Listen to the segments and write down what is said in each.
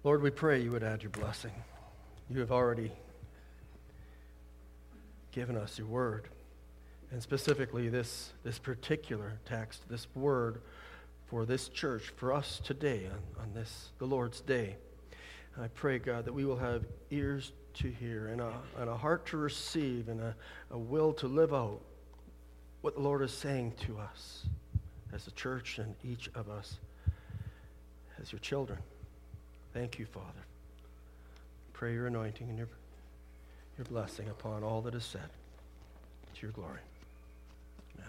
Lord, we pray you would add your blessing. You have already given us your word, and specifically this particular text, this word for this church, for us today on this, the Lord's Day. And I pray, God, that we will have ears to hear and a heart to receive and a will to live out what the Lord is saying to us as a church and each of us as your children. Thank you, Father. Pray your anointing and your blessing upon all that is said. To your glory. Amen.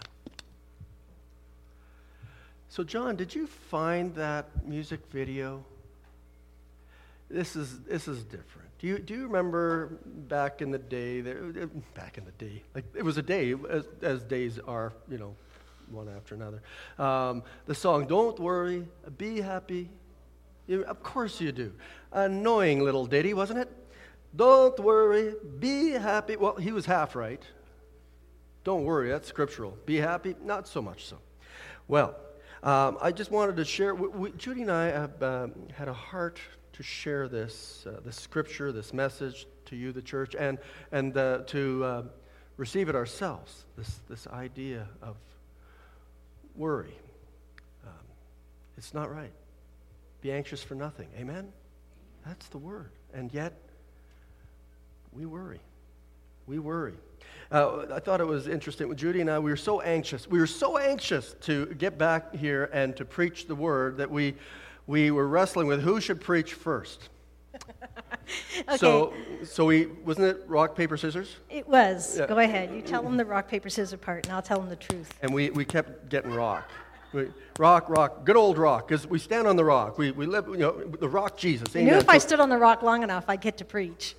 So, John, did you find that music video? This is different. Do you remember back in the day? Like it was a day, as days are, one after another. The song "Don't Worry, Be Happy." Of course you do. Annoying little ditty, wasn't it? Don't worry, be happy. Well, he was half right. Don't worry, that's scriptural. Be happy, not so much so. Well, I just wanted to share. Judy and I have had a heart to share this scripture, this message to you, the church, and to receive it ourselves. This idea of worry. It's not right. Be anxious for nothing. Amen? That's the word. And yet, we worry. We worry. I thought it was interesting. With Judy and I, we were so anxious. We were so anxious to get back here and to preach the word that we were wrestling with who should preach first. Okay. So wasn't it rock, paper, scissors? It was. Yeah. Go ahead. You tell them the rock, paper, scissors part, and I'll tell them the truth. And we kept getting rock. Rock, good old rock, because we stand on the rock. We live, the rock Jesus. I knew if I stood on the rock long enough, I'd get to preach.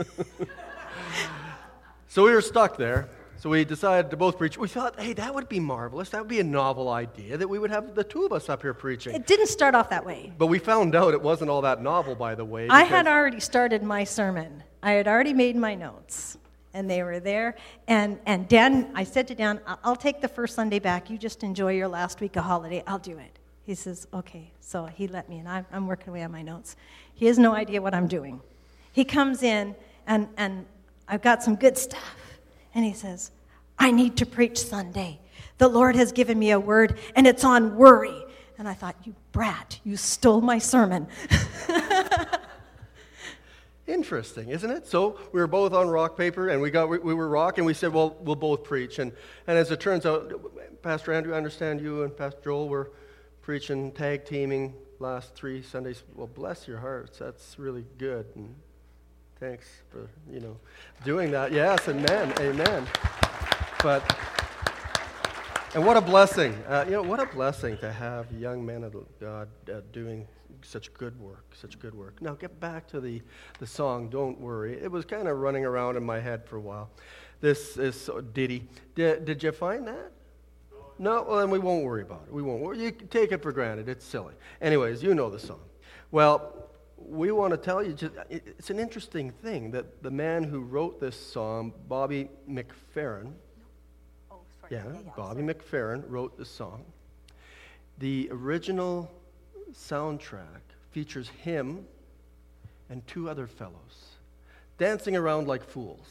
So we were stuck there. So we decided to both preach. We thought, hey, that would be marvelous. That would be a novel idea that we would have the two of us up here preaching. It didn't start off that way. But we found out it wasn't all that novel, by the way. I had already started my sermon. I had already made my notes. And they were there. And Dan, I said to Dan, I'll take the first Sunday back. You just enjoy your last week of holiday. I'll do it. He says, okay. So he let me, and I'm working away on my notes. He has no idea what I'm doing. He comes in, and I've got some good stuff. And he says, I need to preach Sunday. The Lord has given me a word, and it's on worry. And I thought, you brat, you stole my sermon. Interesting, isn't it? So we were both on rock, paper, and we were rock, and we said, well, we'll both preach. And as it turns out, Pastor Andrew, I understand you and Pastor Joel were preaching, tag teaming last 3 Sundays. Well, bless your hearts. That's really good. And thanks for, doing that. Yes, amen. And what a blessing. What a blessing to have young men of God doing such good work. Now get back to the song, Don't Worry. It was kind of running around in my head for a while. This is ditty. Did you find that? No? Well, then we won't worry about it. We won't. You take it for granted. It's silly. Anyways, you know the song. Well, we want to tell you, it's an interesting thing that the man who wrote this song, Bobby McFerrin, Bobby McFerrin wrote the song. The original soundtrack features him and 2 other fellows dancing around like fools.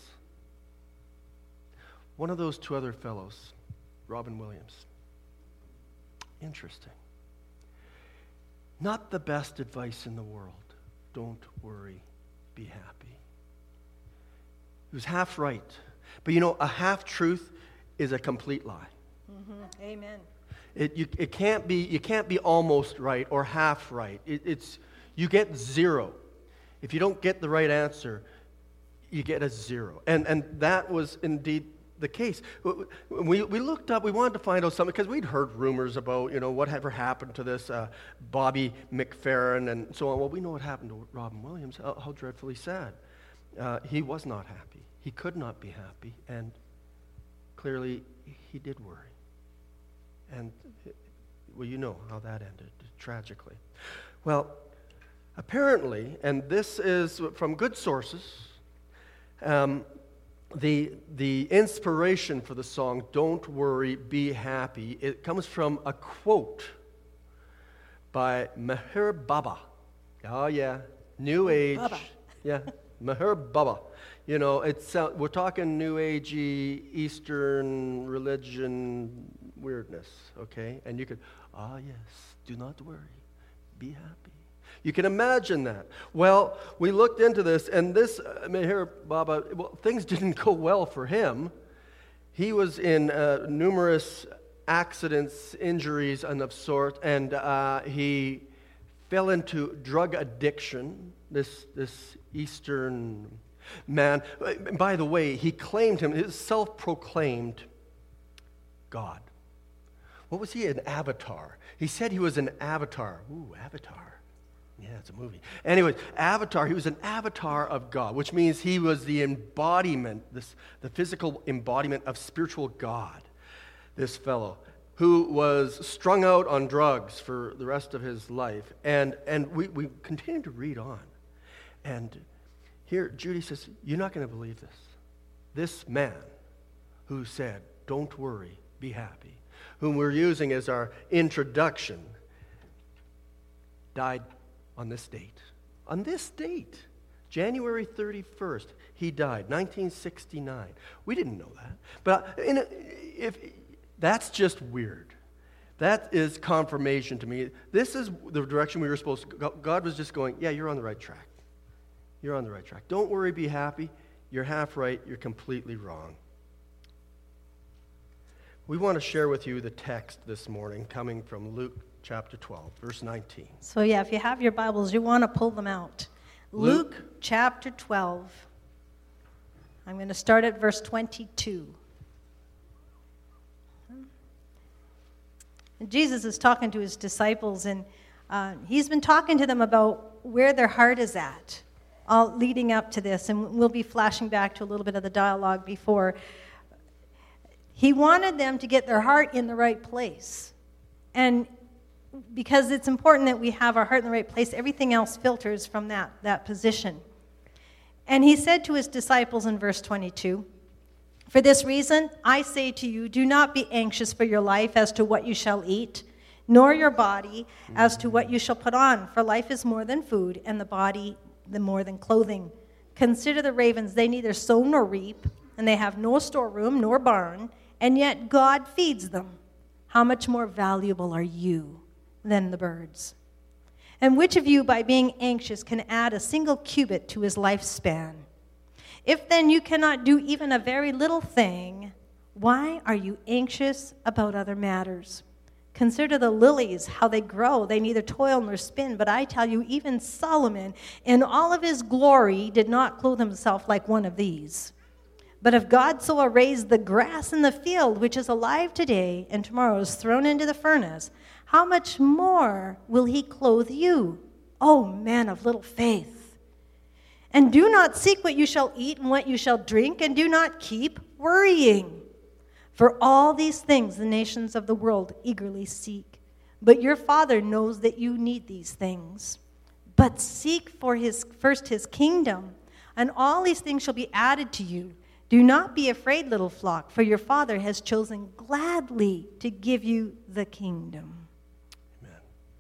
One of those 2 other fellows, Robin Williams. Interesting. Not the best advice in the world. Don't worry, be happy. He was half right. But a half-truth is a complete lie. Mm-hmm. Amen. You can't be almost right or half right. You get 0. If you don't get the right answer, you get a 0. And that was indeed the case. We looked up, we wanted to find out something, because we'd heard rumors about, whatever happened to this Bobby McFerrin and so on. Well, we know what happened to Robin Williams, how dreadfully sad. He was not happy. He could not be happy, and clearly he did worry. And, well, you know how that ended, tragically. Well, apparently, and this is from good sources, the inspiration for the song, Don't Worry, Be Happy, it comes from a quote by Meher Baba. Oh, yeah, New Age. Baba. Yeah, Meher Baba. You know, we're talking New Agey, Eastern religion weirdness, okay? And you could, yes, do not worry, be happy. You can imagine that. Well, we looked into this, and this Meher Baba, well, things didn't go well for him. He was in numerous accidents, injuries, and of sort, and he fell into drug addiction, this Eastern man. By the way, he claimed his self-proclaimed God. What was he? An avatar. He said he was an avatar. Ooh, Avatar. Yeah, it's a movie. Anyways, Avatar, he was an avatar of God, which means he was the embodiment, the physical embodiment of spiritual God, this fellow, who was strung out on drugs for the rest of his life. And we continue to read on. And here, Judy says, you're not going to believe this. This man who said, don't worry, be happy, whom we're using as our introduction, died on this date. On this date, January 31st, he died, 1969. We didn't know that. But if that's just weird. That is confirmation to me. This is the direction we were supposed to go. God was just going, yeah, you're on the right track. You're on the right track. Don't worry, be happy. You're half right. You're completely wrong. We want to share with you the text this morning coming from Luke chapter 12, verse 19. So yeah, if you have your Bibles, you want to pull them out. Luke chapter 12. I'm going to start at verse 22. And Jesus is talking to his disciples, and he's been talking to them about where their heart is at, all leading up to this. And we'll be flashing back to a little bit of the dialogue before. He wanted them to get their heart in the right place. And because it's important that we have our heart in the right place, everything else filters from that position. And he said to his disciples in verse 22, "For this reason, I say to you, do not be anxious for your life as to what you shall eat, nor your body as to what you shall put on. For life is more than food, and the body more than clothing. Consider the ravens, they neither sow nor reap, and they have no storeroom nor barn, and yet God feeds them. How much more valuable are you than the birds? And which of you, by being anxious, can add a single cubit to his lifespan? If then you cannot do even a very little thing, why are you anxious about other matters? Consider the lilies, how they grow. They neither toil nor spin. But I tell you, even Solomon, in all of his glory, did not clothe himself like one of these. But if God so arrays the grass in the field, which is alive today and tomorrow is thrown into the furnace, how much more will he clothe you, O man of little faith? And do not seek what you shall eat and what you shall drink, and do not keep worrying. For all these things the nations of the world eagerly seek. But your Father knows that you need these things. But seek first his kingdom, and all these things shall be added to you. Do not be afraid, little flock, for your Father has chosen gladly to give you the kingdom." Amen.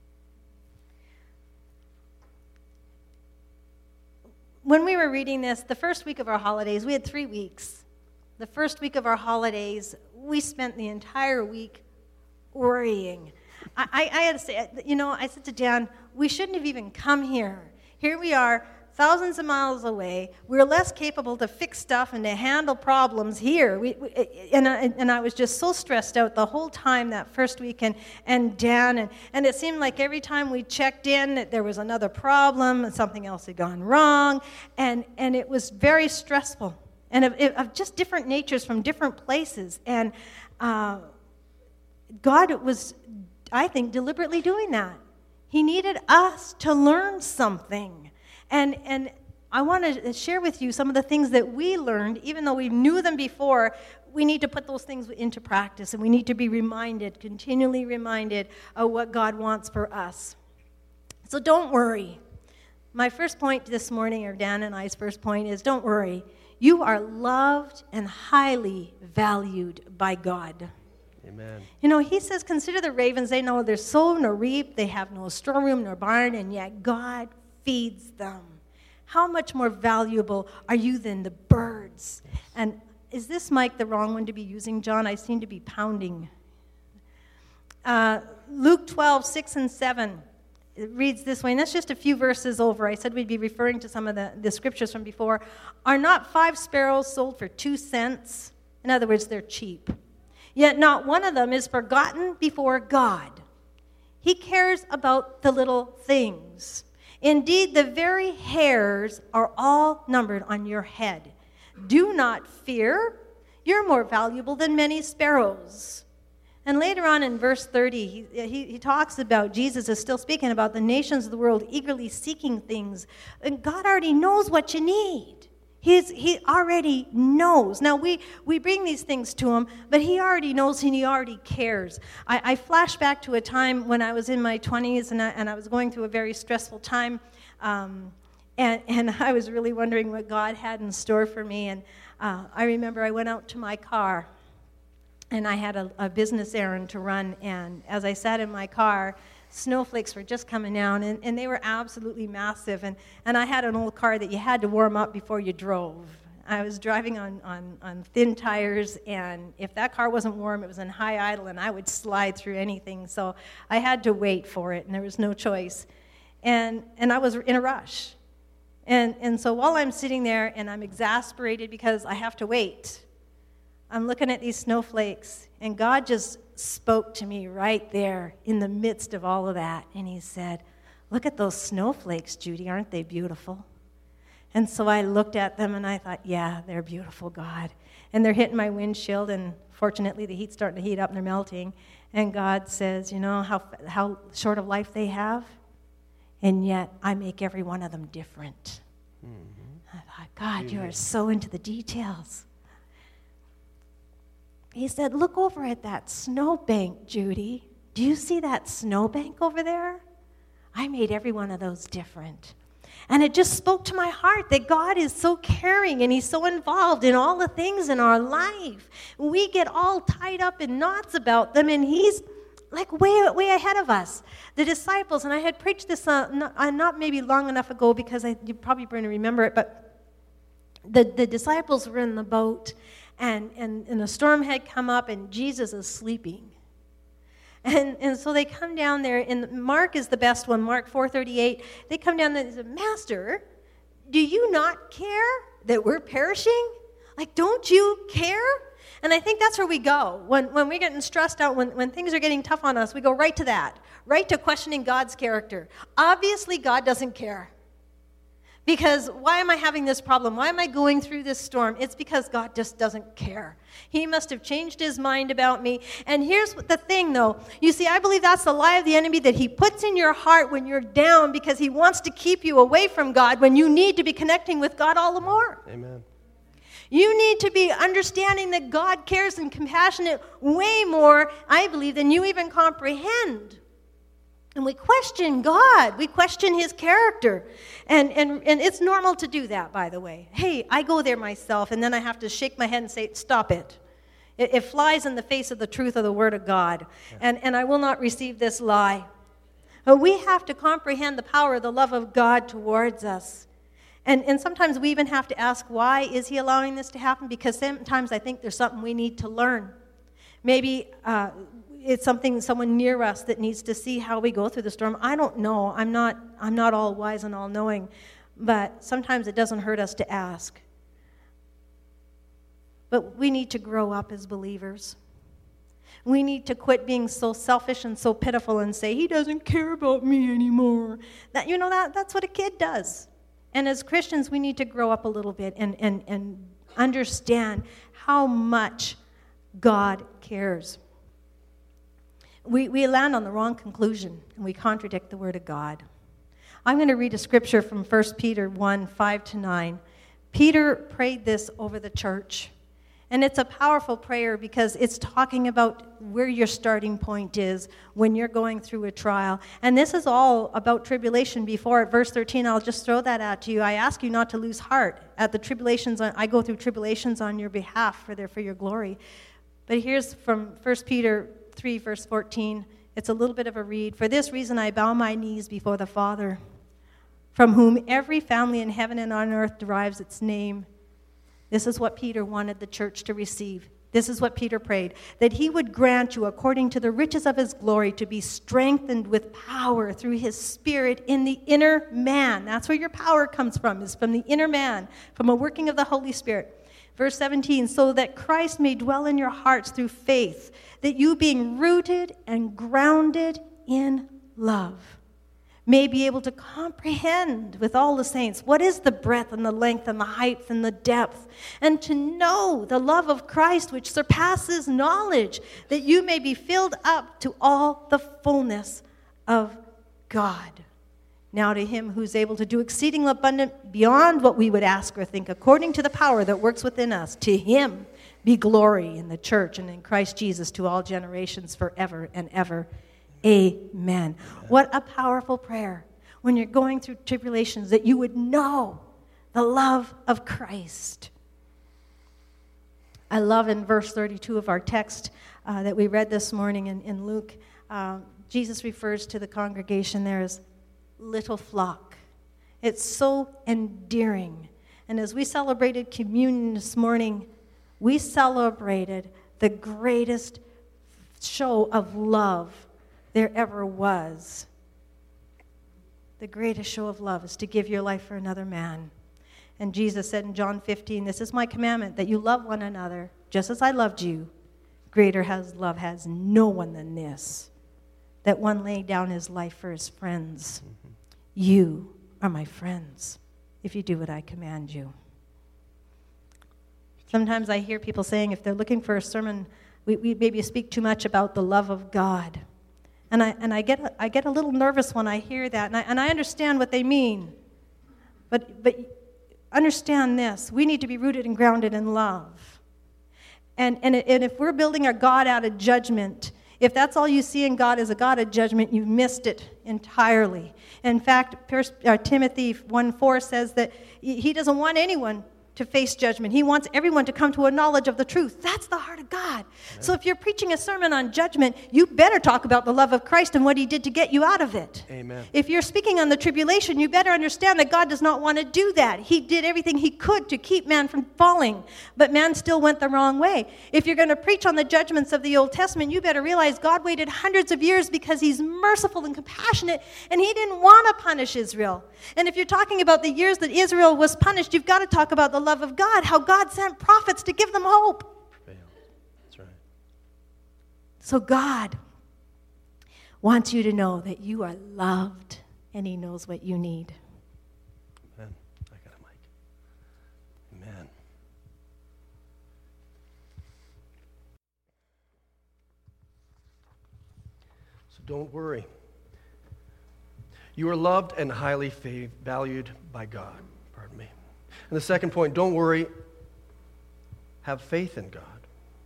When we were reading this, the first week of our holidays, we had 3 weeks. The first week of our holidays, we spent the entire week worrying. I had to say, I said to Dan, we shouldn't have even come here. Here we are, thousands of miles away. We're less capable to fix stuff and to handle problems here. And I was just so stressed out the whole time that first week. And Dan, and it seemed like every time we checked in that there was another problem and something else had gone wrong. And it was very stressful. And of just different natures from different places. And God was, I think, deliberately doing that. He needed us to learn something. And I want to share with you some of the things that we learned, even though we knew them before. We need to put those things into practice, and we need to be reminded, continually reminded of what God wants for us. So don't worry. My first point this morning, or Dan and I's first point, is don't worry. You are loved and highly valued by God. Amen. He says, consider the ravens. They know neither sow nor reap. They have no storeroom nor barn, and yet God feeds them. How much more valuable are you than the birds? And is this mic the wrong one to be using, John? I seem to be pounding. Luke 12, 6 and 7. It reads this way, and that's just a few verses over. I said we'd be referring to some of the scriptures from before. Are not 5 sparrows sold for 2 cents? In other words, they're cheap. Yet not one of them is forgotten before God. He cares about the little things. Indeed, the very hairs are all numbered on your head. Do not fear. You're more valuable than many sparrows. And later on in verse 30, he talks about, Jesus is still speaking about the nations of the world eagerly seeking things. And God already knows what you need. He already knows. Now, we bring these things to him, but he already knows and he already cares. I flash back to a time when I was in my 20s and I was going through a very stressful time, and I was really wondering what God had in store for me. And I remember I went out to my car, and I had a business errand to run, and as I sat in my car, snowflakes were just coming down, and they were absolutely massive. And I had an old car that you had to warm up before you drove. I was driving on thin tires, and if that car wasn't warm, it was in high idle, and I would slide through anything. So I had to wait for it, and there was no choice. And I was in a rush. And so while I'm sitting there, and I'm exasperated because I have to wait, I'm looking at these snowflakes, and God just spoke to me right there in the midst of all of that. And he said, look at those snowflakes, Judy. Aren't they beautiful? And so I looked at them, and I thought, yeah, they're beautiful, God. And they're hitting my windshield, and fortunately the heat's starting to heat up, and they're melting. And God says, you know how short of life they have? And yet I make every one of them different. Mm-hmm. I thought, God, you are so into the details. He said, look over at that snowbank, Judy. Do you see that snowbank over there? I made every one of those different. And it just spoke to my heart that God is so caring and he's so involved in all the things in our life. We get all tied up in knots about them, and he's like way ahead of us. The disciples, and I had preached this not maybe long enough ago because you're probably going to remember it, but the disciples were in the boat, and a storm had come up, and Jesus is sleeping. And so they come down there, and Mark is the best one, Mark 4:38. They come down there and say, Master, do you not care that we're perishing? Like, don't you care? And I think that's where we go. When we're getting stressed out, when things are getting tough on us, we go right to that, right to questioning God's character. Obviously, God doesn't care. Because why am I having this problem? Why am I going through this storm? It's because God just doesn't care. He must have changed his mind about me. And here's the thing, though. You see, I believe that's the lie of the enemy that he puts in your heart when you're down because he wants to keep you away from God when you need to be connecting with God all the more. Amen. You need to be understanding that God cares and compassionate way more, I believe, than you even comprehend. And we question God. We question his character. And it's normal to do that, by the way. Hey, I go there myself, and then I have to shake my head and say, stop it. It flies in the face of the truth of the Word of God. Yeah. And I will not receive this lie. But we have to comprehend the power of the love of God towards us. And sometimes we even have to ask, why is he allowing this to happen? Because sometimes I think there's something we need to learn. Maybe it's someone near us that needs to see how we go through the storm. I don't know. I'm not all wise and all knowing, but sometimes it doesn't hurt us to ask. But we need to grow up as believers. We need to quit being so selfish and so pitiful and say, he doesn't care about me anymore. That's what a kid does. And as Christians, we need to grow up a little bit and understand how much God cares. We land on the wrong conclusion, and we contradict the Word of God. I'm going to read a scripture from 1 Peter 1, 5-9. Peter prayed this over the church. And it's a powerful prayer because it's talking about where your starting point is when you're going through a trial. And this is all about tribulation before it. Verse 13, I'll just throw that out to you. I ask you not to lose heart at the tribulations. I go through tribulations on your behalf for your glory. But here's from 1 Peter 3, verse 14. It's a little bit of a read. For this reason I bow my knees before the Father from whom every family in heaven and on earth derives its name. This is what Peter wanted the church to receive. This is what Peter prayed, that he would grant you, according to the riches of his glory, to be strengthened with power through his Spirit in the inner man. That's where your power comes from, is from the inner man, from a working of the Holy Spirit. Verse 17, so that Christ may dwell in your hearts through faith, that you being rooted and grounded in love, may be able to comprehend with all the saints what is the breadth and the length and the height and the depth, and to know the love of Christ which surpasses knowledge, that you may be filled up to all the fullness of God. Now to him who's able to do exceeding abundant beyond what we would ask or think, according to the power that works within us, to him be glory in the church and in Christ Jesus to all generations forever and ever. Amen. What a powerful prayer when you're going through tribulations, that you would know the love of Christ. I love in verse 32 of our text that we read this morning in Luke, Jesus refers to the congregation there as little flock. It's so endearing. And as we celebrated communion this morning, we celebrated the greatest show of love there ever was. The greatest show of love is to give your life for another man. And Jesus said in John 15, this is my commandment, that you love one another just as I loved you. Greater love has no one than this, that one lay down his life for his friends. You are my friends if you do what I command you. Sometimes I hear people saying if they're looking for a sermon, we maybe speak too much about the love of God. And I get a little nervous when I hear that, and I understand what they mean. But understand this: we need to be rooted and grounded in love. And if we're building our God out of judgment, if that's all you see in God is a God of judgment, you've missed it entirely. In fact, Timothy 1:4 says that he doesn't want anyone to face judgment. He wants everyone to come to a knowledge of the truth. That's the heart of God. Amen. So if you're preaching a sermon on judgment, you better talk about the love of Christ and what he did to get you out of it. Amen. If you're speaking on the tribulation, you better understand that God does not want to do that. He did everything he could to keep man from falling, but man still went the wrong way. If you're going to preach on the judgments of the Old Testament, you better realize God waited hundreds of years because he's merciful and compassionate, and he didn't want to punish Israel. And if you're talking about the years that Israel was punished, you've got to talk about the love of God, how God sent prophets to give them hope. That's right. So God wants you to know that you are loved, and he knows what you need. Amen. I got a mic. Amen. So don't worry. You are loved and highly valued by God. Pardon me. And the second point, don't worry, have faith in God.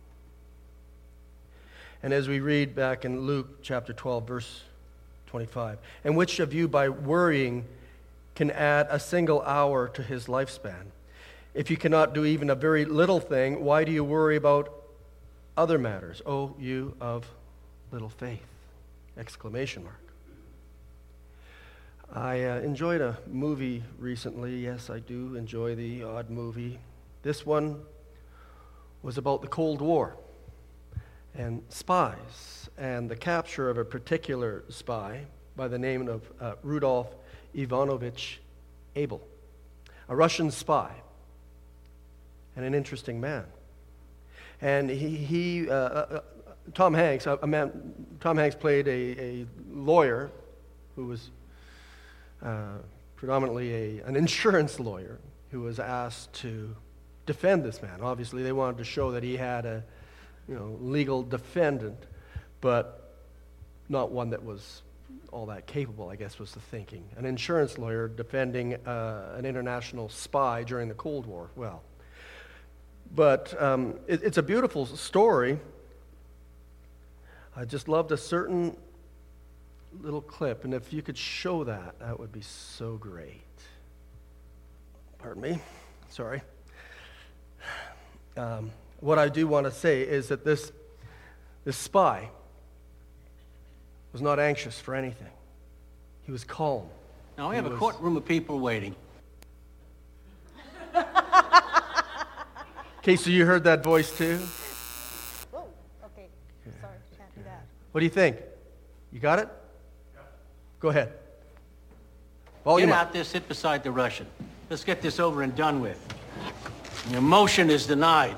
And as we read back in Luke chapter 12, verse 25, and which of you by worrying can add a single hour to his lifespan? If you cannot do even a very little thing, why do you worry about other matters? Oh, you of little faith! Exclamation mark. I enjoyed a movie recently. Yes, I do enjoy the odd movie. This one was about the Cold War and spies and the capture of a particular spy by the name of Rudolf Ivanovich Abel, a Russian spy and an interesting man. And Tom Hanks played a lawyer who was predominantly an insurance lawyer who was asked to defend this man. Obviously, they wanted to show that he had a legal defendant, but not one that was all that capable, I guess was the thinking. An insurance lawyer defending an international spy during the Cold War. Well, but it's a beautiful story. I just loved a certain little clip, and if you could show that, that would be so great. Pardon me. Sorry. What I do want to say is that this spy was not anxious for anything. He was calm. Now, we have a courtroom of people waiting. Okay, so you heard that voice too? Oh, okay. Sorry, can't do that. What do you think? You got it? Yeah. Go ahead. Get out there, sit beside the Russian. Let's get this over and done with. Your motion is denied.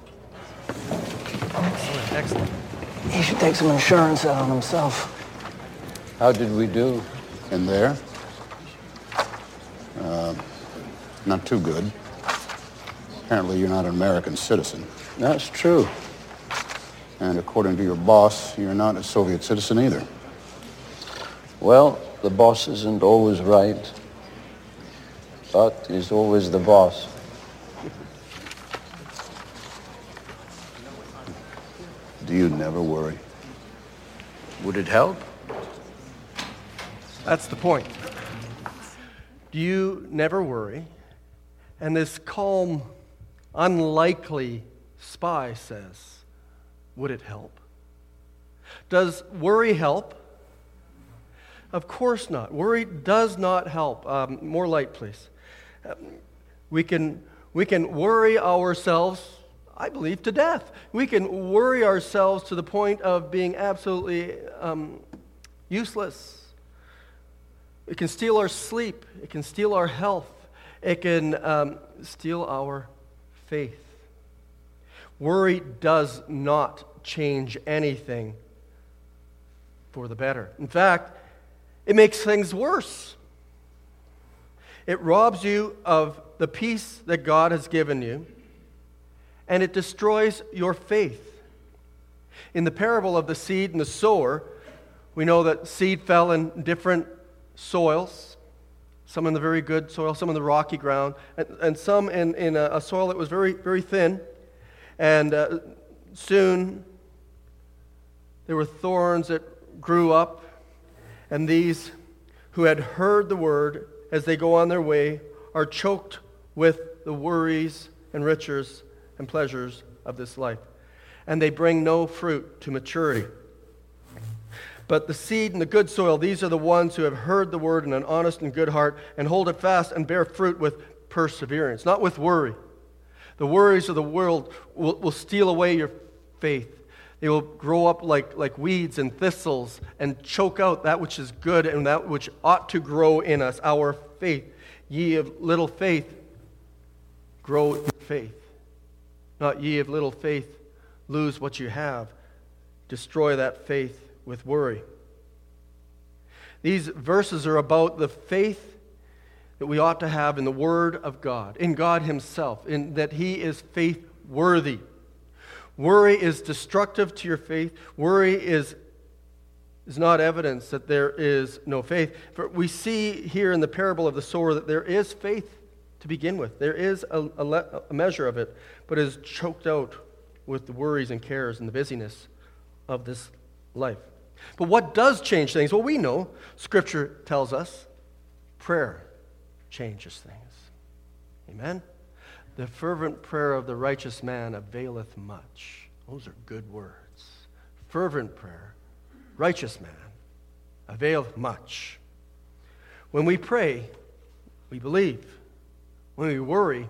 Excellent. He should take some insurance out on himself. How did we do in there? Not too good. Apparently you're not an American citizen. That's true. And according to your boss, you're not a Soviet citizen either. Well, the boss isn't always right, but he's always the boss. Do you never worry? Would it help? That's the point. Do you never worry? And this calm, unlikely spy says, would it help? Does worry help? Of course not. Worry does not help. More light, please. We can worry ourselves, I believe, to death. We can worry ourselves to the point of being absolutely useless. It can steal our sleep. It can steal our health. It can steal our faith. Worry does not change anything for the better. In fact, it makes things worse. It robs you of the peace that God has given you, and it destroys your faith. In the parable of the seed and the sower, we know that seed fell in different soils, some in the very good soil, some in the rocky ground, and some in a soil that was very, very thin. And soon there were thorns that grew up, and these who had heard the word as they go on their way are choked with the worries and riches and pleasures of this life. And they bring no fruit to maturity. But the seed and the good soil, these are the ones who have heard the word in an honest and good heart and hold it fast and bear fruit with perseverance, not with worry. The worries of the world will steal away your faith. They will grow up like weeds and thistles and choke out that which is good and that which ought to grow in us, our faith. Ye of little faith, grow in faith. Not ye of little faith, lose what you have. Destroy that faith with worry. These verses are about the faith that we ought to have in the Word of God, in God Himself, in that He is faith-worthy. Worry is destructive to your faith. Worry is not evidence that there is no faith. For we see here in the parable of the sower that there is faith to begin with. There is a measure of it, but it is choked out with the worries and cares and the busyness of this life. But what does change things? Well, we know, Scripture tells us, prayer changes things. Amen? The fervent prayer of the righteous man availeth much. Those are good words. Fervent prayer, righteous man, availeth much. When we pray, we believe. When we worry,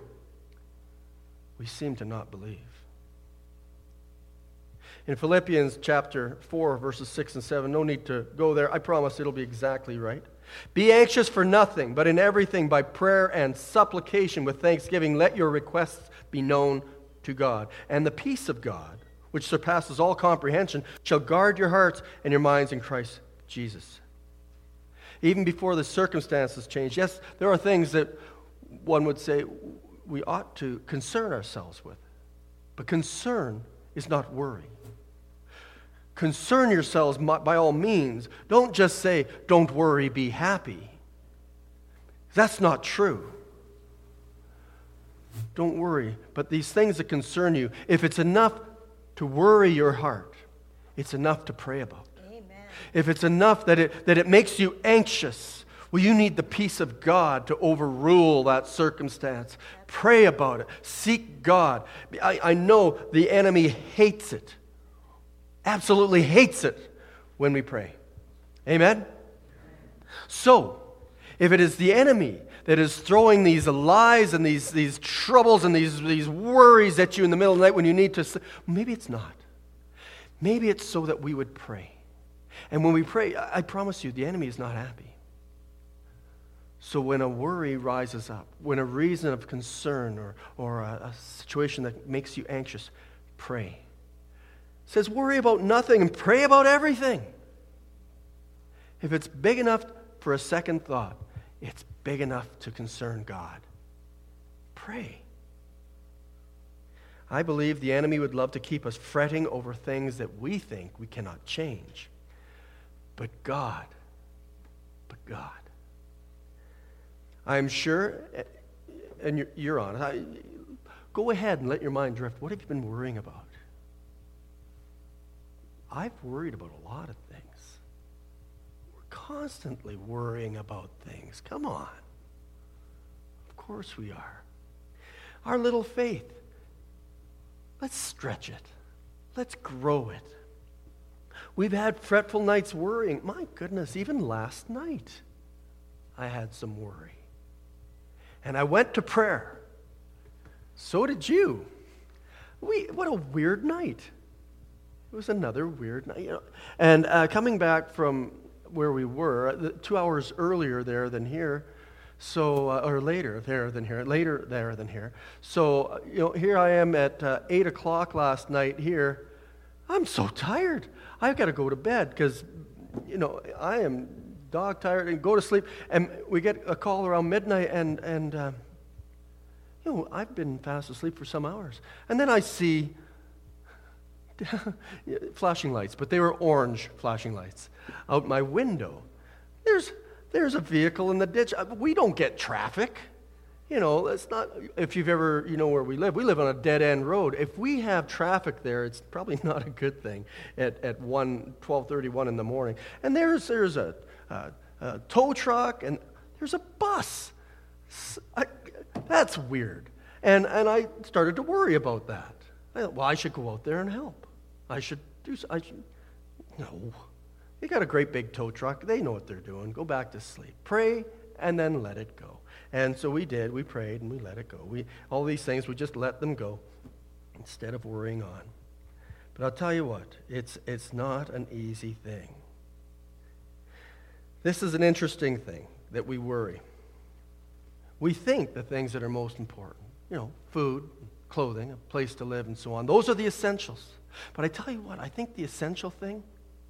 we seem to not believe. In Philippians chapter 4, verses 6 and 7, no need to go there. I promise it'll be exactly right. Be anxious for nothing, but in everything by prayer and supplication with thanksgiving, let your requests be known to God. And the peace of God, which surpasses all comprehension, shall guard your hearts and your minds in Christ Jesus. Even before the circumstances change, yes, there are things that one would say we ought to concern ourselves with. But concern is not worry. Concern yourselves by all means. Don't just say, don't worry, be happy. That's not true. Don't worry. But these things that concern you, if it's enough to worry your heart, it's enough to pray about. Amen. If it's enough that it makes you anxious, well, you need the peace of God to overrule that circumstance. Pray about it. Seek God. I know the enemy hates it. Absolutely hates it when we pray. Amen? So, if it is the enemy that is throwing these lies and these troubles and these worries at you in the middle of the night when you need to, maybe it's not. Maybe it's so that we would pray. And when we pray, I promise you, the enemy is not happy. So when a worry rises up, when a reason of concern or a situation that makes you anxious, pray. It says worry about nothing and pray about everything. If it's big enough for a second thought, it's big enough to concern God. Pray. I believe the enemy would love to keep us fretting over things that we think we cannot change. But God, I'm sure, and you're honest, go ahead and let your mind drift. What have you been worrying about? I've worried about a lot of things. We're constantly worrying about things. Come on. Of course we are. Our little faith, let's stretch it. Let's grow it. We've had fretful nights worrying. My goodness, even last night I had some worry. And I went to prayer. So did you. What a weird night. It was another weird night. And coming back from where we were, 2 hours earlier there than here, or later there than here. So, here I am at 8 o'clock last night here. I'm so tired. I've got to go to bed because, I am dog tired and go to sleep. And we get a call around midnight and I've been fast asleep for some hours. And then I see flashing lights, but they were orange flashing lights out my window. There's a vehicle in the ditch. We don't get traffic. It's not, if you've ever, where we live on a dead-end road. If we have traffic there, it's probably not a good thing at 12:31 in the morning. And there's a tow truck, and there's a bus. That's weird. And I started to worry about that. I should go out there and help. No. You got a great big tow truck. They know what they're doing. Go back to sleep. Pray, and then let it go. And so we did. We prayed, and we let it go. All these things, we just let them go instead of worrying on. But I'll tell you what, it's not an easy thing. This is an interesting thing, that we worry. We think the things that are most important, food, clothing, a place to live, and so on, those are the essentials. But I tell you what, I think the essential thing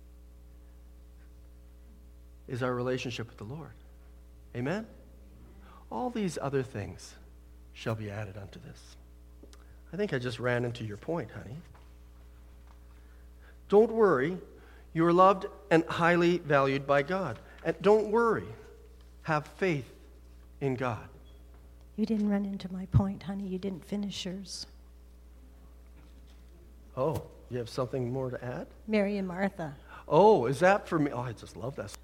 is our relationship with the Lord. Amen? All these other things shall be added unto this. I think I just ran into your point, honey. Don't worry. You are loved and highly valued by God. And don't worry. Have faith in God. You didn't run into my point, honey. You didn't finish yours. Oh, you have something more to add? Mary and Martha. Oh, is that for me? Oh, I just love that story.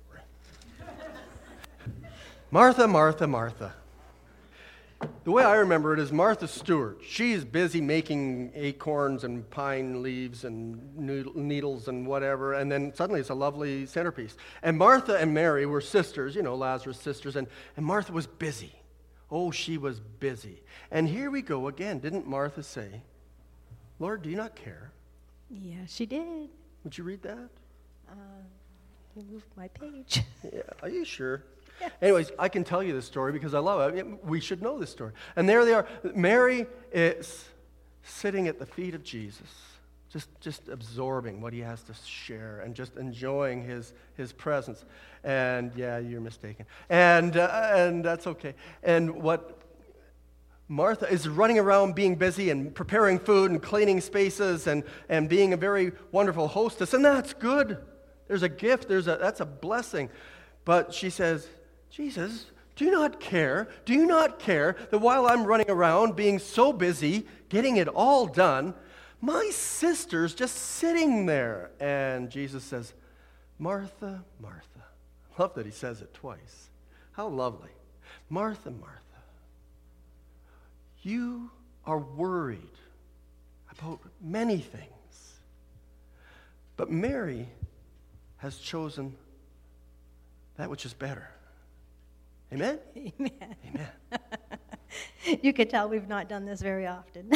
Martha, Martha, Martha. The way I remember it is Martha Stewart. She's busy making acorns and pine leaves and needles and whatever, and then suddenly it's a lovely centerpiece. And Martha and Mary were sisters, Lazarus' sisters, and Martha was busy. Oh, she was busy. And here we go again. Didn't Martha say, Lord, do you not care? Yeah, she did. Would you read that? You moved my page. Yeah, are you sure? Yeah. Anyways, I can tell you this story because I love it. We should know this story. And there they are. Mary is sitting at the feet of Jesus, just absorbing what he has to share and just enjoying his presence. And yeah, you're mistaken. And that's okay. And what Martha is running around being busy and preparing food and cleaning spaces and being a very wonderful hostess. And that's good. There's a gift. That's a blessing. But she says, Jesus, do you not care? Do you not care that while I'm running around being so busy, getting it all done, my sister's just sitting there? And Jesus says, Martha, Martha. I love that he says it twice. How lovely. Martha, Martha. You are worried about many things. But Mary has chosen that which is better. Amen? Amen. Amen. You can tell we've not done this very often.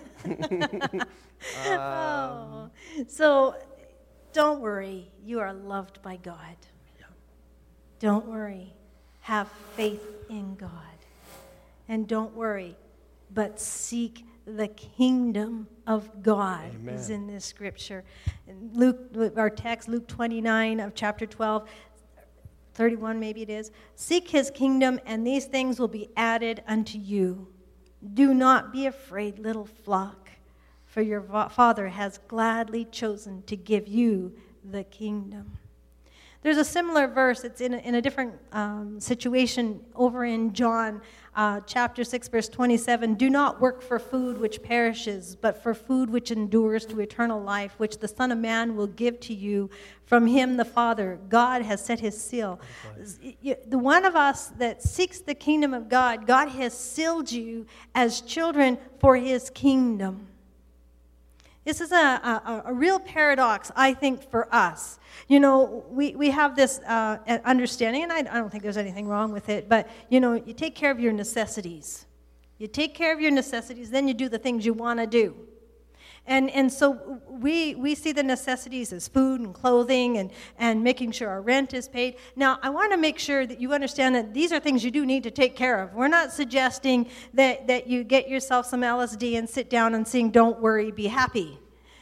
Oh. So don't worry. You are loved by God. Yeah. Don't worry. Have faith in God. And don't worry, but seek the kingdom of God. Amen. Is in this scripture. Luke, our text, Luke 29 of chapter 12, 31 maybe it is. Seek his kingdom, and these things will be added unto you. Do not be afraid, little flock, for your Father has gladly chosen to give you the kingdom. There's a similar verse. It's in a different situation over in John chapter 6, verse 27. Do not work for food which perishes, but for food which endures to eternal life, which the Son of Man will give to you. From him the Father, God has set his seal. The one of us that seeks the kingdom of God, God has sealed you as children for his kingdom. This is a real paradox, I think, for us. You know, we have this understanding, and I don't think there's anything wrong with it, but, you know, you take care of your necessities. You take care of your necessities, then you do the things you want to do. And so we see the necessities as food and clothing and making sure our rent is paid. Now, I want to make sure that you understand that these are things you do need to take care of. We're not suggesting that you get yourself some LSD and sit down and sing Don't Worry, Be Happy.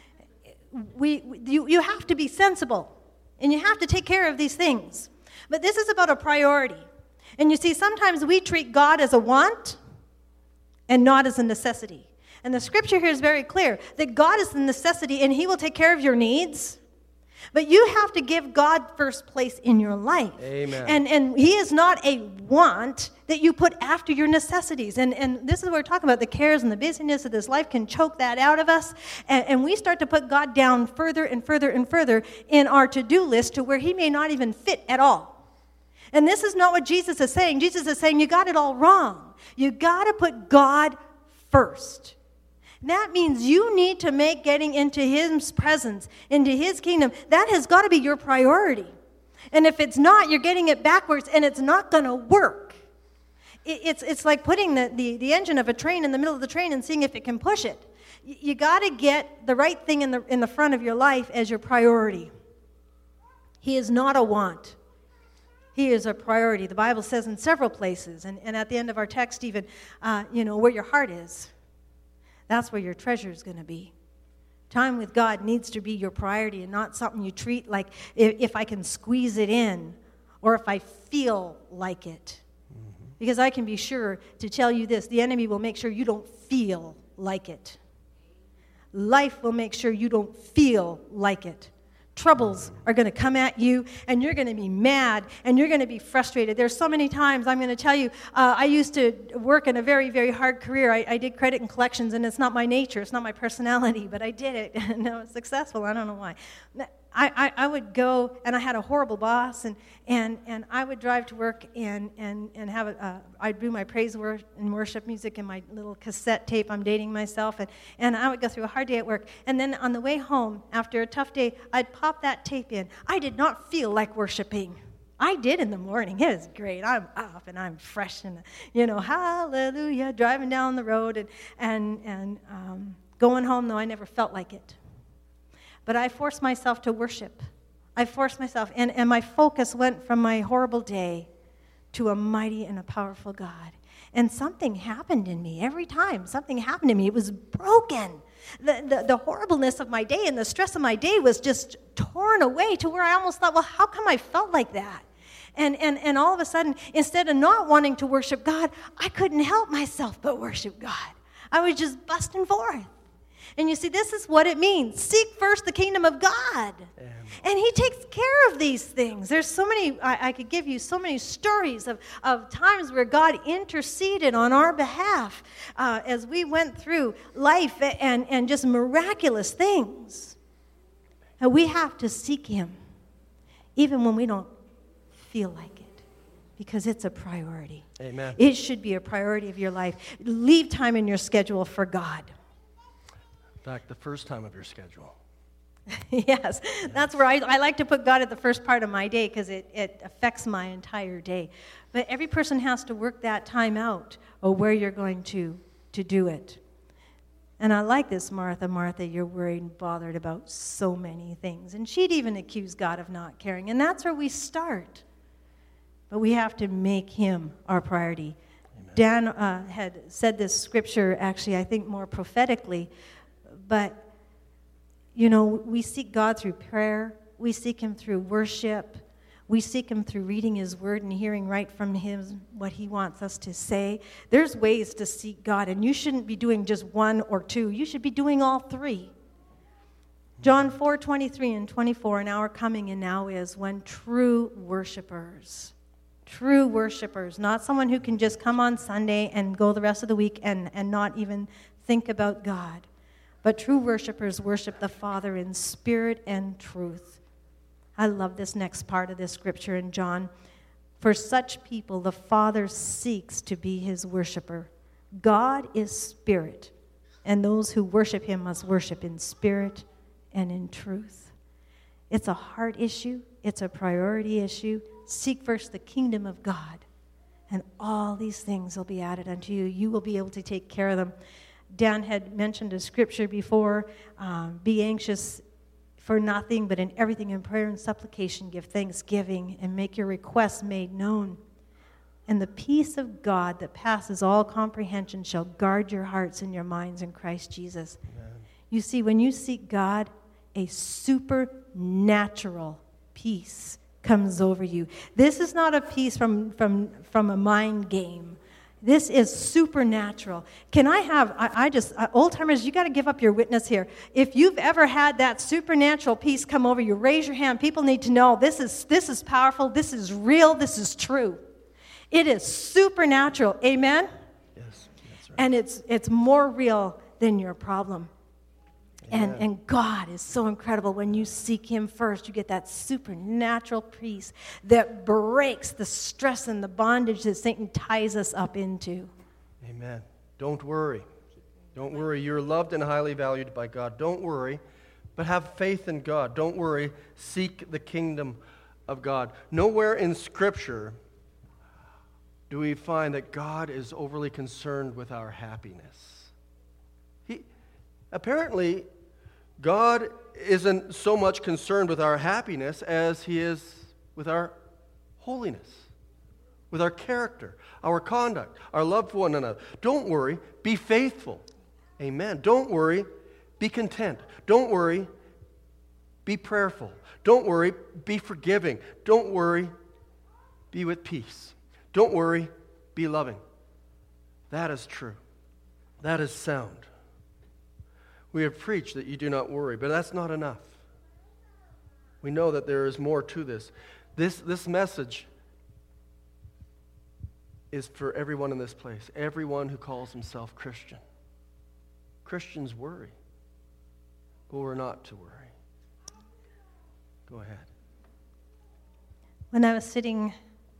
You have to be sensible, and you have to take care of these things. But this is about a priority. And you see, sometimes we treat God as a want and not as a necessity. And the scripture here is very clear that God is the necessity and he will take care of your needs. But you have to give God first place in your life. Amen. And he is not a want that you put after your necessities. And this is what we're talking about. The cares and the busyness of this life can choke that out of us. And we start to put God down further and further and further in our to-do list to where he may not even fit at all. And this is not what Jesus is saying. Jesus is saying you got it all wrong. You got to put God first. That means you need to make getting into his presence, into his kingdom, that has got to be your priority. And if it's not, you're getting it backwards, and it's not going to work. It's like putting the engine of a train in the middle of the train and seeing if it can push it. You got to get the right thing in the front of your life as your priority. He is not a want. He is a priority. The Bible says in several places, and at the end of our text even, where your heart is. That's where your treasure is going to be. Time with God needs to be your priority and not something you treat like if I can squeeze it in or if I feel like it. Mm-hmm. Because I can be sure to tell you this, the enemy will make sure you don't feel like it. Life will make sure you don't feel like it. Troubles are going to come at you, and you're going to be mad, and you're going to be frustrated. There's so many times, I'm going to tell you, I used to work in a very, very hard career. I did credit and collections, and it's not my nature. It's not my personality, but I did it, and I was successful. I don't know why. I would go, and I had a horrible boss, and I would drive to work and have I'd do my praise and worship music in my little cassette tape. I'm dating myself, and I would go through a hard day at work, and then on the way home, after a tough day, I'd pop that tape in. I did not feel like worshiping. I did in the morning. It was great. I'm up, and I'm fresh, and, hallelujah, driving down the road, and going home, though, I never felt like it. But I forced myself to worship. I forced myself, and my focus went from my horrible day to a mighty and a powerful God. And something happened in me every time. Something happened to me. It was broken. The horribleness of my day and the stress of my day was just torn away to where I almost thought, well, how come I felt like that? And all of a sudden, instead of not wanting to worship God, I couldn't help myself but worship God. I was just busting forth. And you see, this is what it means. Seek first the kingdom of God. And he takes care of these things. There's so many, I could give you so many stories of times where God interceded on our behalf as we went through life and just miraculous things. And we have to seek him, even when we don't feel like it, because it's a priority. Amen. It should be a priority of your life. Leave time in your schedule for God. In fact, the first time of your schedule. Yes, that's where I like to put God at the first part of my day because it affects my entire day. But every person has to work that time out of where you're going to do it. And I like this, Martha, Martha, you're worried and bothered about so many things. And she'd even accuse God of not caring. And that's where we start. But we have to make him our priority. Amen. Dan had said this scripture, actually, I think more prophetically. But, you know, we seek God through prayer. We seek him through worship. We seek him through reading his word and hearing right from him what he wants us to say. There's ways to seek God, and you shouldn't be doing just one or two. You should be doing all three. John 4:23 and 24, an hour coming and now is when true worshipers, not someone who can just come on Sunday and go the rest of the week and not even think about God, but true worshipers worship the Father in spirit and truth. I love this next part of this scripture in John. For such people, the Father seeks to be his worshiper. God is spirit, and those who worship him must worship in spirit and in truth. It's a heart issue. It's a priority issue. Seek first the kingdom of God, and all these things will be added unto you. You will be able to take care of them. Dan had mentioned a scripture before, be anxious for nothing, but in everything in prayer and supplication give thanksgiving and make your requests made known. And the peace of God that passes all comprehension shall guard your hearts and your minds in Christ Jesus. Amen. You see, when you seek God, a supernatural peace comes over you. This is not a peace from a mind game. This is supernatural. Can I have, old timers, you got to give up your witness here. If you've ever had that supernatural peace come over you, raise your hand. People need to know this is powerful, this is real, this is true. It is supernatural. Amen? Yes, that's right. And it's more real than your problem. And God is so incredible. When you seek him first, you get that supernatural peace that breaks the stress and the bondage that Satan ties us up into. Amen. Don't worry. Don't worry. You're loved and highly valued by God. Don't worry, but have faith in God. Don't worry. Seek the kingdom of God. Nowhere in Scripture do we find that God is overly concerned with our happiness. Apparently, God isn't so much concerned with our happiness as he is with our holiness, with our character, our conduct, our love for one another. Don't worry, be faithful. Amen. Don't worry, be content. Don't worry, be prayerful. Don't worry, be forgiving. Don't worry, be with peace. Don't worry, be loving. That is true. That is sound. We have preached that you do not worry, but that's not enough. We know that there is more to this. This message is for everyone in this place, everyone who calls himself Christian. Christians worry, but we're not to worry. Go ahead. When I was sitting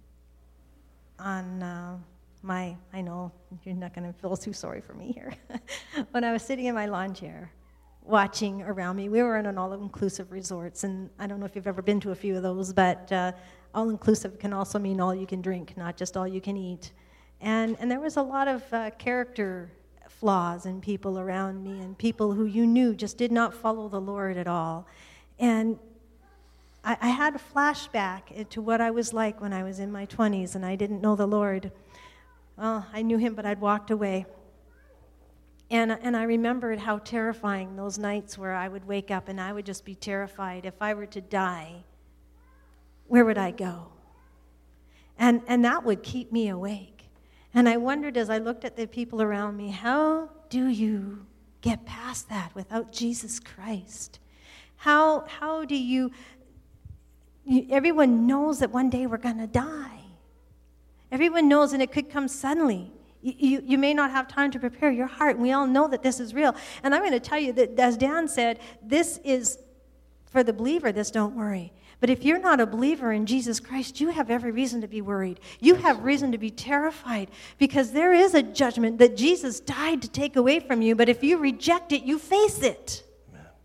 on I know you're not going to feel too sorry for me here. When I was sitting in my lawn chair, watching around me, we were in an all-inclusive resorts, and I don't know if you've ever been to a few of those, but all-inclusive can also mean all you can drink, not just all you can eat. And there was a lot of character flaws in people around me, and people who you knew just did not follow the Lord at all. And I had a flashback to what I was like when I was in my 20s, and I didn't know the Lord. Well, I knew him, but I'd walked away. And I remembered how terrifying those nights where I would wake up and I would just be terrified. If I were to die, where would I go? And that would keep me awake. And I wondered as I looked at the people around me, how do you get past that without Jesus Christ? How do you everyone knows that one day we're going to die. Everyone knows, and it could come suddenly. You may not have time to prepare your heart, and we all know that this is real. And I'm going to tell you that, as Dan said, this is, for the believer, this don't worry. But if you're not a believer in Jesus Christ, you have every reason to be worried. You have reason to be terrified, because there is a judgment that Jesus died to take away from you, but if you reject it, you face it. Amen.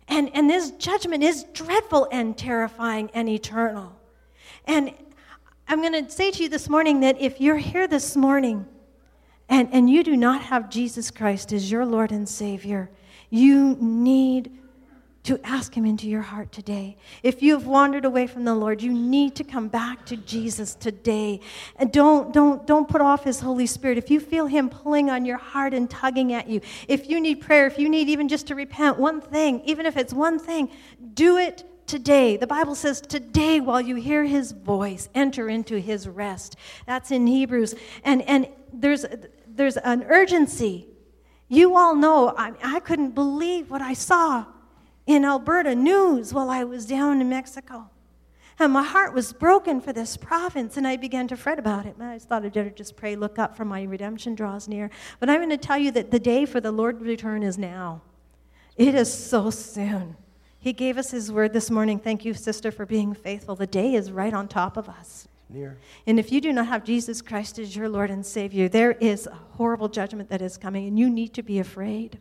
And this judgment is dreadful and terrifying and eternal. And I'm going to say to you this morning that if you're here this morning and you do not have Jesus Christ as your Lord and Savior, you need to ask him into your heart today. If you have wandered away from the Lord, you need to come back to Jesus today. And don't put off his Holy Spirit. If you feel him pulling on your heart and tugging at you, if you need prayer, if you need even just to repent, one thing, even if it's one thing, do it today. The Bible says today, while you hear his voice, enter into his rest. That's in Hebrews. And there's an urgency. You all know, I couldn't believe what I saw in Alberta news while I was down in Mexico. And my heart was broken for this province, and I began to fret about it. I thought I'd better just pray, look up, for my redemption draws near. But I'm going to tell you that the day for the Lord's return is now. It is so soon. He gave us his word this morning. Thank you, sister, for being faithful. The day is right on top of us. Near. And if you do not have Jesus Christ as your Lord and Savior, there is a horrible judgment that is coming, and you need to be afraid.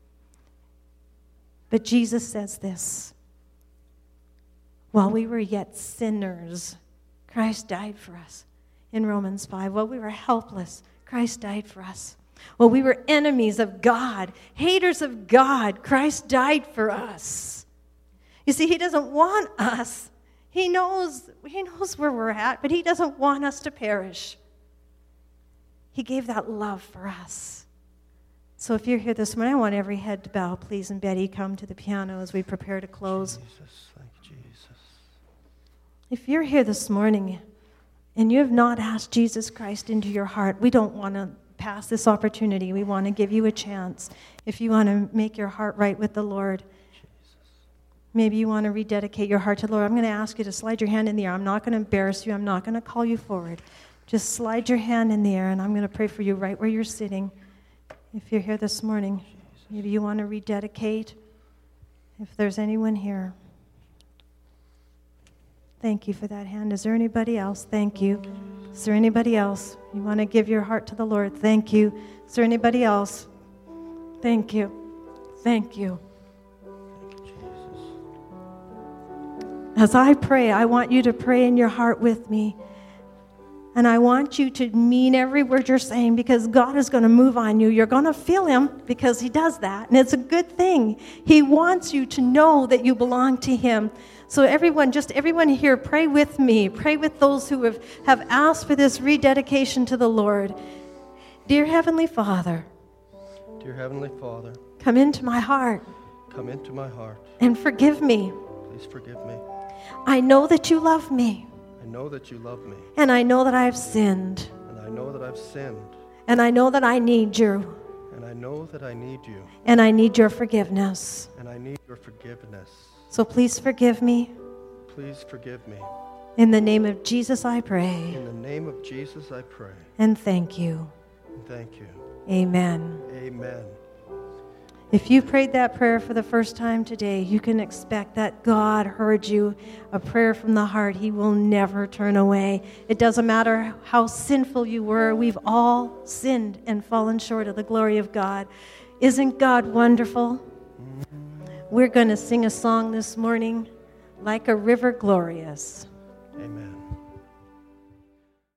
But Jesus says this: while we were yet sinners, Christ died for us. In Romans 5, while we were helpless, Christ died for us. While we were enemies of God, haters of God, Christ died for us. You see, he doesn't want us. He knows where we're at, but he doesn't want us to perish. He gave that love for us. So if you're here this morning, I want every head to bow, please. And Betty, come to the piano as we prepare to close. Jesus, thank you, Jesus. If you're here this morning and you have not asked Jesus Christ into your heart, we don't want to pass this opportunity. We want to give you a chance. If you want to make your heart right with the Lord, maybe you want to rededicate your heart to the Lord, I'm going to ask you to slide your hand in the air. I'm not going to embarrass you. I'm not going to call you forward. Just slide your hand in the air, and I'm going to pray for you right where you're sitting. If you're here this morning, maybe you want to rededicate. If there's anyone here. Thank you for that hand. Is there anybody else? Thank you. Is there anybody else? You want to give your heart to the Lord? Thank you. Is there anybody else? Thank you. Thank you. As I pray, I want you to pray in your heart with me. And I want you to mean every word you're saying, because God is going to move on you. You're going to feel him, because he does that. And it's a good thing. He wants you to know that you belong to him. So everyone here, pray with me. Pray with those who have asked for this rededication to the Lord. Dear Heavenly Father. Dear Heavenly Father. Come into my heart. Come into my heart. And forgive me. Please forgive me. I know that you love me. I know that you love me. And I know that I have sinned. And I know that I've sinned. And I know that I need you. And I know that I need you. And I need your forgiveness. And I need your forgiveness. So please forgive me. Please forgive me. In the name of Jesus I pray. In the name of Jesus I pray. And thank you. And thank you. Amen. Amen. If you prayed that prayer for the first time today, you can expect that God heard you, a prayer from the heart. He will never turn away. It doesn't matter how sinful you were. We've all sinned and fallen short of the glory of God. Isn't God wonderful? We're going to sing a song this morning, Like a River Glorious. Amen.